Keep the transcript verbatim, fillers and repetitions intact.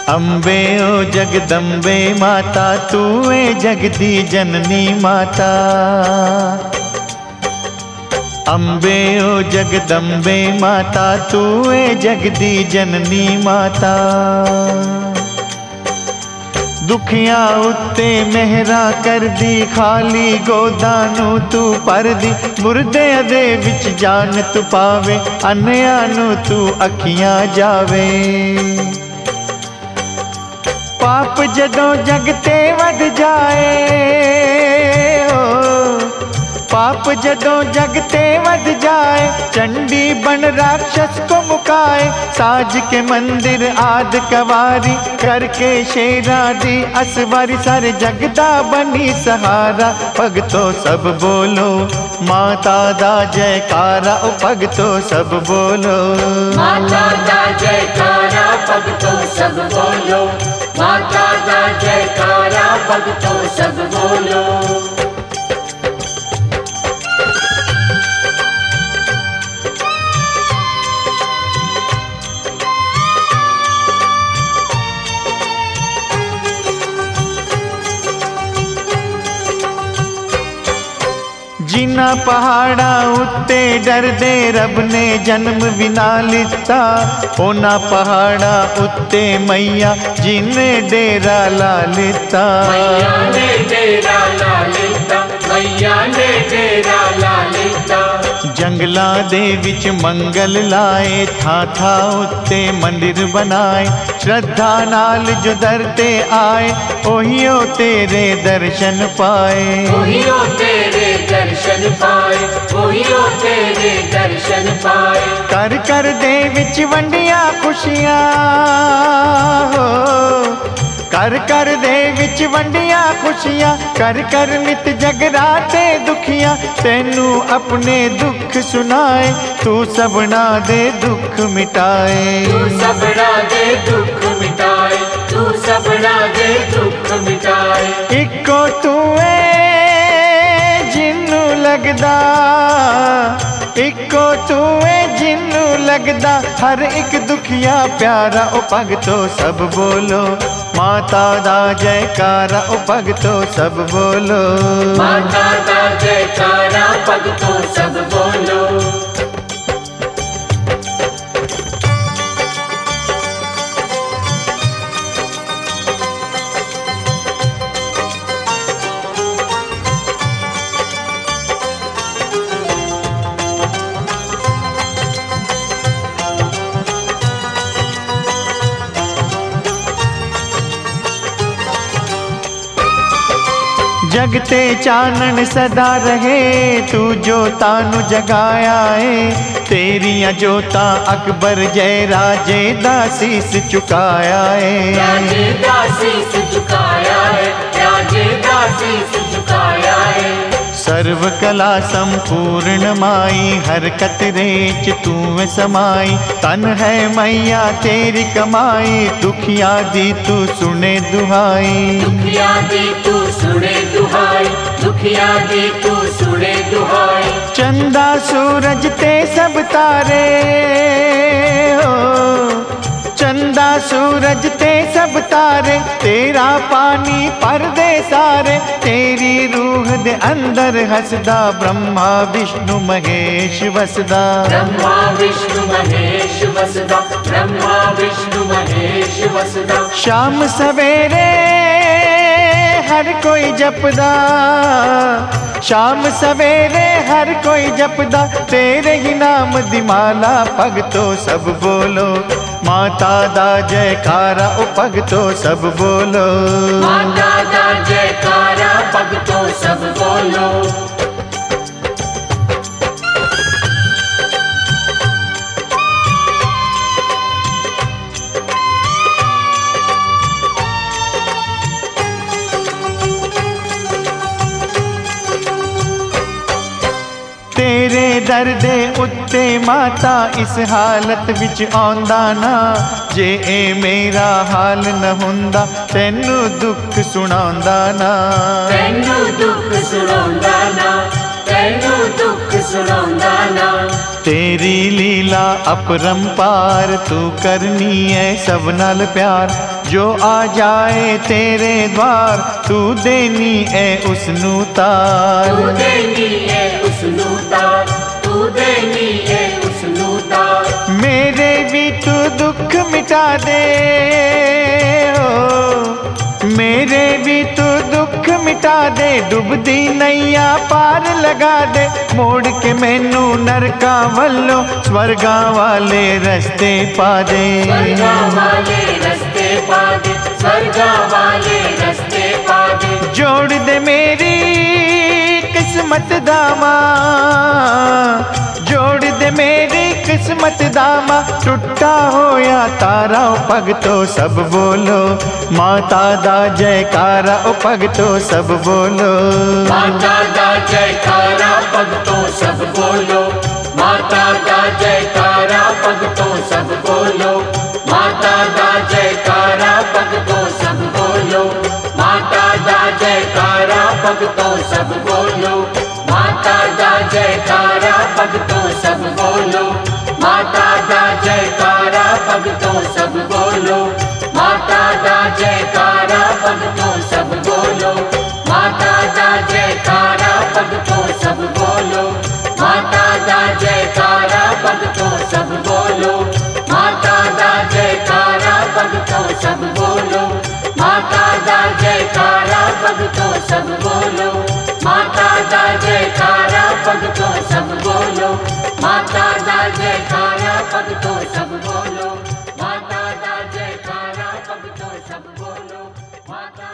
अम्बे ओ जगदम्बे माता तू ए जगदी जननी माता। अम्बे ओ जगदम्बे माता तू ए जगदी जननी माता। दुखिया उत्ते मेहरा कर दी खाली गोदानू तू पर दी। मुर्दे दे विच जान तू पावे अन्या नू तू अखियां जावे। पाप जदों जगते वध जाए हो, पाप जदों जगते वध जाए चंडी बन राक्षस को मुकाए। साज के मंदिर आद कवारी करके शेरा दी असवारी। सारे जगदा बनी सहारा भगतो सब बोलो माता दा जयकारा। ओ भगतो सब बोलो माता दा जयकारा। भगतो सब बोलो माता दा जयकारा। भगतो सब बोलो। जिन्ना पहाड़ा उत्ते डरदे रब ने जन्म विना लिता। ओना पहाड़ा उत्ते मैया जिन्ने डेरा ला लिता। मैया ने डेरा ला लिता। मैया ने डेरा ला लिता। जंगला दे विच मंगल लाए था था उत्ते मंदिर बनाए। श्रद्धा नाल जो दर ते आए ओहियो तेरे दर्शन पाए। ओहियो तेरे दर्शन पाए। ओहियो तेरे दर्शन पाए। कर कर दे विच वंडिया खुशियां हो। कर कर दे विच वंडिया खुशियां। कर कर नित जगराते दुखियां। तेनू अपने दुख सुनाए तू सबना दे दुख मिटाए। तू सबना दे दुख मिटाए। तू सबना दे दुख मिटाए। इको तू है जिन्नू लगदा। इको तू है जिन्नू लगदा हर एक दुखिया प्यारा। ओ भगतो सब बोलो माता दा जयकारा। ओ भगतो सब बोलो माता दा जयकारा। भगतो सब बोलो। जगते चानन सदा रहे तू जोता नु जगाया है। तेरिया जोता अकबर जय राजे दा सीस चुकाया है। राजे दा सीस झुकाया है। राजे दा सीस झुकाया है। सर्व कला संपूर्ण माई हर कतरे च तू समाई। तन है मैया तेरी कमाई दुखिया दी तू सुने दुहाई। दुखिया दी तू सुने दुहाई। दुखिया दी तू सुने दुहाई। चंदा सूरज ते सब तारे हो। चंदा सूरज ते सब तारे तेरा पानी पर्दे सारे। तेरी रूह दे अंदर हसदा ब्रह्मा विष्णु महेश वसदा। ब्रह्मा विष्णु महेश वसदा। ब्रह्मा विष्णु महेश वसदा। शाम सवेरे हर कोई जपदा। शाम सवेरे हर कोई जपदा तेरे ही नाम दी माला। भगतो सब बोलो माता दा जयकारा। ओ भगतो सब बोलो माता दा जयकारा। भगतो सब बोलो। तेरे दर दे उत्ते माता इस हालत विच आंदा ना। जे ए मेरा हाल न हुंदा तैनू दुख सुनांदा ना। तैनू दुख सुनांदा ना। तैनू दुख सुनांदा ना। तेरी लीला अपरंपार तू करनी है सब नाल प्यार। जो आ जाए तेरे द्वार तू देनी है उसनू तार। तू देनी है उसनू तार, तू देनी है उसनू तार। मेरे भी तू दुख मिटा दे ओ, मेरे भी तू दुख मिटा दे, डुबदी नैया पार लगा दे, मोड़ के मैनू नरका वल्लों स्वर्गा वाले रस्ते पा दे। स्वर्गा वाले रस्ते पा दे, स्वर्गा वाले रस्ते पा दे। जोड़ दे मेरी किस्मत दामा, जोड़ दे मेरी किस्मत दामा, टुटा होया तारा ओ भगतो सब बोलो, माता दा जयकारा ओ भगतो सब बोलो। माता दा जयकारा भगतों सब बोलो, माता दा जयकारा भगतों सब बोलो, माता दा जयकारा भगतों सब बोलो, माता दा जयकारा भगतों सब बोलो, माता दा जयकारा भगतों सब बोलो, माता दा जयकारा भगतों सब बोलो, माता दा जयकारा भगतों सब बोलो, माता दा जयकारा भगतों सब बोलो, माता दा जयकारा भगतों सब बोलो, माता दा जयकारा भगतों सब बोलो, माता दा जयकारा भगतों सब बोलो, माता दा जयकारा भगतों सब बोलो, माता दा जयकारा भगतों सब बोलो, माता दा जयकारा भगतों सब बोलो, माता